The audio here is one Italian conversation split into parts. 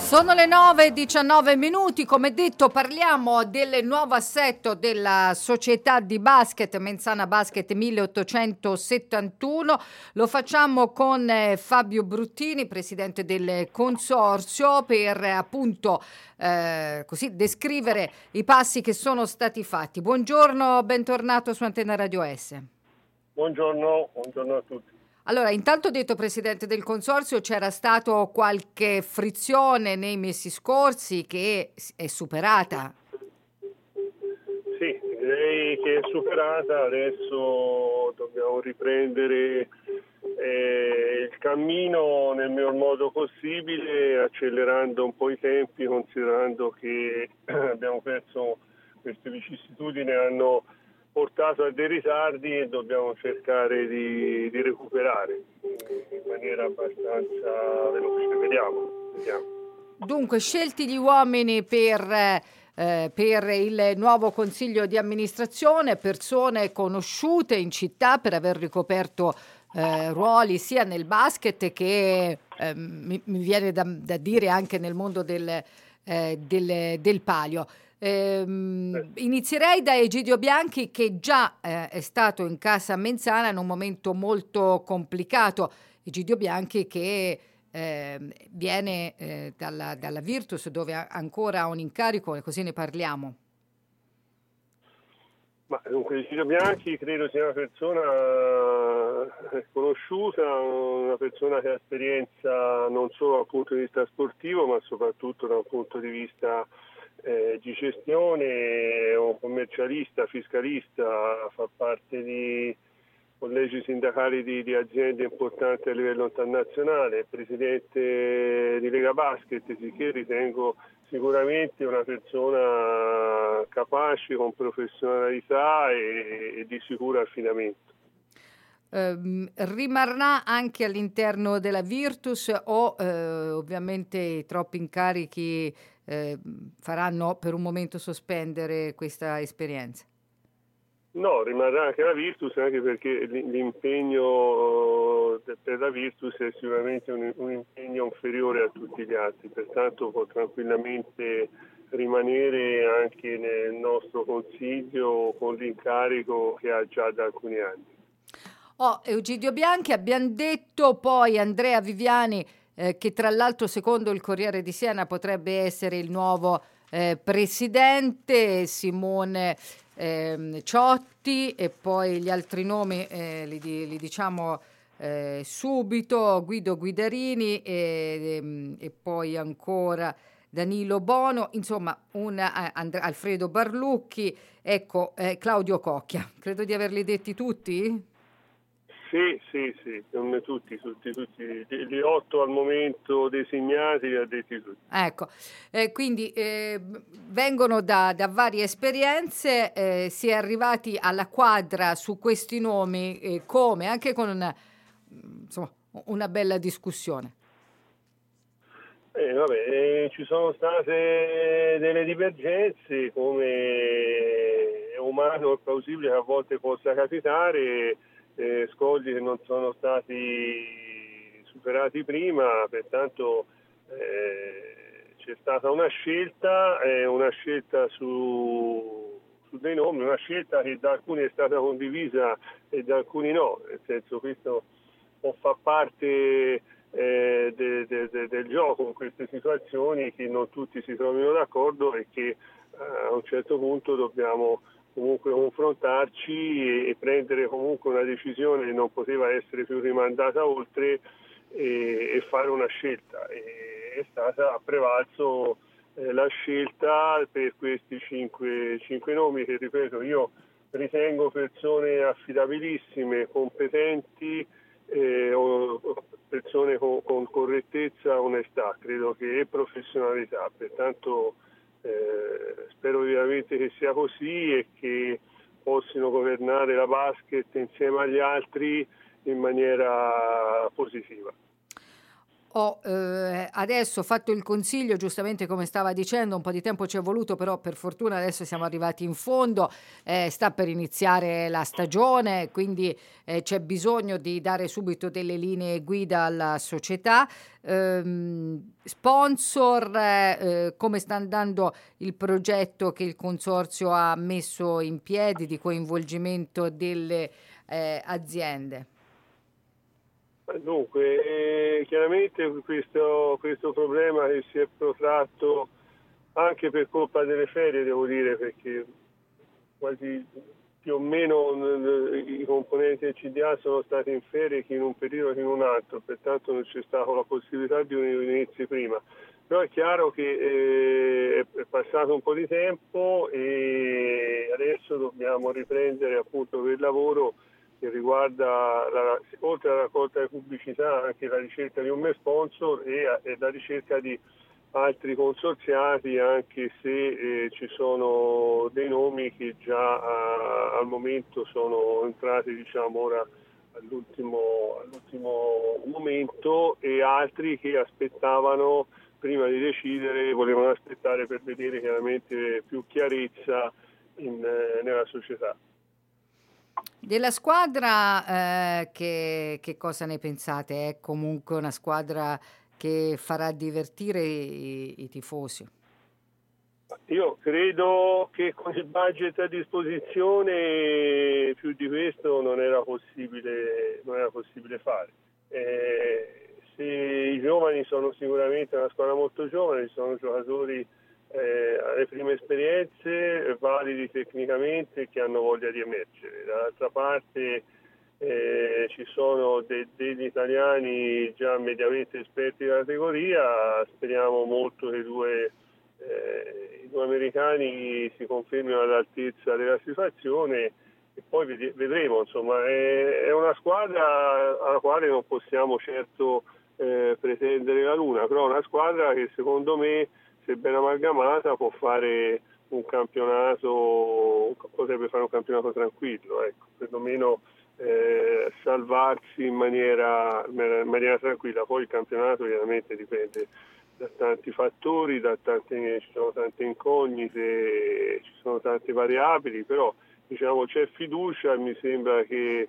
Sono le 9:19. Come detto, parliamo del nuovo assetto della società di basket Menzana Basket 1871. Lo facciamo con Fabio Bruttini, presidente del consorzio, per appunto così descrivere i passi che sono stati fatti. Buongiorno, bentornato su Antenna Radio S. Buongiorno a tutti. Allora, intanto, detto presidente del consorzio, c'era stato qualche frizione nei mesi scorsi che è superata. Sì, direi che è superata, adesso dobbiamo riprendere il cammino nel miglior modo possibile, accelerando un po' i tempi, considerando che abbiamo perso queste vicissitudini, hanno portato a dei ritardi e dobbiamo cercare di recuperare in maniera abbastanza veloce. Vediamo. Dunque, scelti gli uomini per il nuovo consiglio di amministrazione, persone conosciute in città per aver ricoperto ruoli sia nel basket che mi viene da dire anche nel mondo del palio. Inizierei da Egidio Bianchi, che già è stato in casa Menzana in un momento molto complicato. Egidio Bianchi che viene dalla Virtus, dove ha ancora un incarico, e così ne parliamo. Ma dunque Egidio Bianchi credo sia una persona conosciuta, una persona che ha esperienza non solo dal punto di vista sportivo, ma soprattutto da un punto di vista di gestione. È un commercialista, fiscalista, fa parte di collegi sindacali di aziende importanti a livello internazionale, presidente di Lega Basket, che ritengo sicuramente una persona capace, con professionalità e di sicuro affidamento. Rimarrà anche all'interno della Virtus o ovviamente i troppi incarichi faranno per un momento sospendere questa esperienza? No, rimarrà anche la Virtus, anche perché l'impegno per la Virtus è sicuramente un impegno inferiore a tutti gli altri, pertanto può tranquillamente rimanere anche nel nostro consiglio con l'incarico che ha già da alcuni anni. Egidio Bianchi, abbiamo detto, poi Andrea Viviani, che tra l'altro secondo il Corriere di Siena potrebbe essere il nuovo presidente, Simone Ciotti, e poi gli altri nomi li diciamo subito: Guido Guidarini e poi ancora Danilo Bono, insomma Alfredo Barlucchi, ecco, Claudio Cocchia. Credo di averli detti tutti? Sì, non tutti, gli 8 al momento designati li ha detti tutti. Ecco, quindi vengono da varie esperienze, si è arrivati alla quadra su questi nomi, come anche con insomma, una bella discussione. Ci sono state delle divergenze, come è umano e plausibile che a volte possa capitare, scogli che non sono stati superati prima, pertanto c'è stata una scelta su dei nomi, una scelta che da alcuni è stata condivisa e da alcuni no, nel senso questo può far parte del gioco in queste situazioni, che non tutti si trovino d'accordo e che a un certo punto dobbiamo comunque confrontarci e prendere comunque una decisione che non poteva essere più rimandata oltre e fare una scelta. E è stata a prevalso la scelta per questi cinque nomi che, ripeto, io ritengo persone affidabilissime, competenti, persone con correttezza, onestà, credo che e professionalità, pertanto spero vivamente che sia così e che possano governare la basket insieme agli altri in maniera positiva. Adesso fatto il consiglio, giustamente come stava dicendo, un po' di tempo ci è voluto, però per fortuna adesso siamo arrivati in fondo, sta per iniziare la stagione, quindi c'è bisogno di dare subito delle linee guida alla società. Sponsor, come sta andando il progetto che il consorzio ha messo in piedi di coinvolgimento delle aziende? Dunque, chiaramente questo problema che si è protratto anche per colpa delle ferie, devo dire, perché quasi più o meno i componenti del CDA sono stati in ferie chi in un periodo che in un altro, pertanto non c'è stata la possibilità di unirsi prima. Però è chiaro che è passato un po' di tempo e adesso dobbiamo riprendere appunto quel lavoro che riguarda, oltre alla raccolta di pubblicità, anche la ricerca di un main sponsor e la ricerca di altri consorziati, anche se ci sono dei nomi che già al momento sono entrati, diciamo, ora all'ultimo momento, e altri che aspettavano, prima di decidere, volevano aspettare per vedere chiaramente più chiarezza nella società. Della squadra, che cosa ne pensate? È comunque una squadra che farà divertire i tifosi? Io credo che con il budget a disposizione più di questo non era possibile fare. Se i giovani sono sicuramente una squadra molto giovane, sono giocatori alle prime esperienze, validi tecnicamente, che hanno voglia di emergere. Dall'altra parte ci sono degli italiani già mediamente esperti della categoria, speriamo molto che i due americani si confermino all'altezza della situazione e poi vedremo. Insomma, è una squadra alla quale non possiamo certo pretendere la luna, però è una squadra che secondo me, se ben amalgamata, può fare potrebbe fare un campionato tranquillo, ecco, perlomeno salvarsi in maniera tranquilla. Poi il campionato chiaramente dipende da tanti fattori, ci sono tante incognite, ci sono tante variabili, però diciamo c'è fiducia e mi sembra che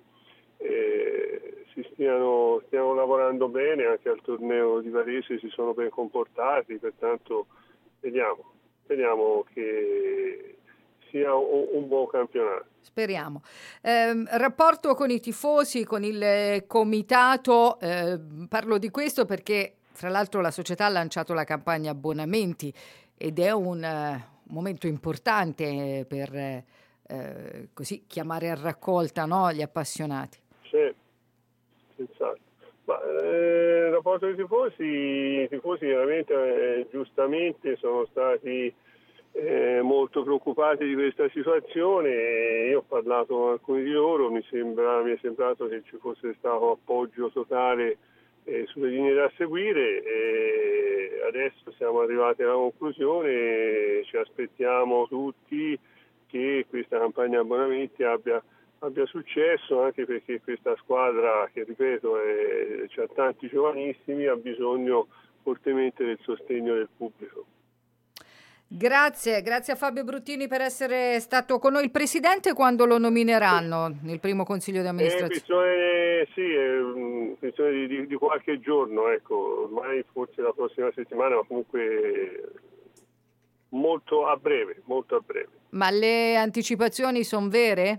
stiano lavorando bene. Anche al torneo di Varese si sono ben comportati, pertanto speriamo che sia un buon campionato. Speriamo. Rapporto con i tifosi, con il comitato, parlo di questo perché fra l'altro la società ha lanciato la campagna abbonamenti ed è un momento importante per così chiamare a raccolta, no, gli appassionati. Sì, senz'altro. Ma il rapporto dei i tifosi veramente giustamente sono stati molto preoccupati di questa situazione. Io ho parlato con alcuni di loro, mi è sembrato che ci fosse stato appoggio totale sulle linee da seguire, e adesso siamo arrivati alla conclusione. Ci aspettiamo tutti che questa campagna abbonamenti abbia successo, anche perché questa squadra, che ripeto c'ha tanti giovanissimi, ha bisogno fortemente del sostegno del pubblico. Grazie a Fabio Bruttini per essere stato con noi. Il presidente quando lo nomineranno nel primo consiglio di amministrazione? È questione di qualche giorno, ecco, ormai forse la prossima settimana, ma comunque molto a breve. Ma le anticipazioni sono vere?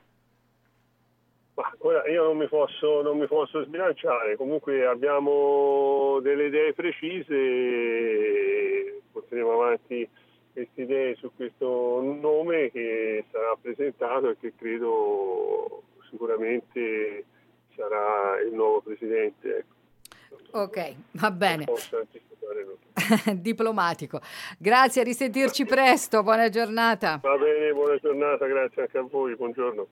Ma ora io non mi posso sbilanciare, comunque abbiamo delle idee precise, porteremo avanti queste idee su questo nome che sarà presentato e che credo sicuramente sarà il nuovo presidente. Ecco. Ok, va bene. Diplomatico. Grazie, a risentirci presto, buona giornata. Va bene, buona giornata, grazie anche a voi, buongiorno.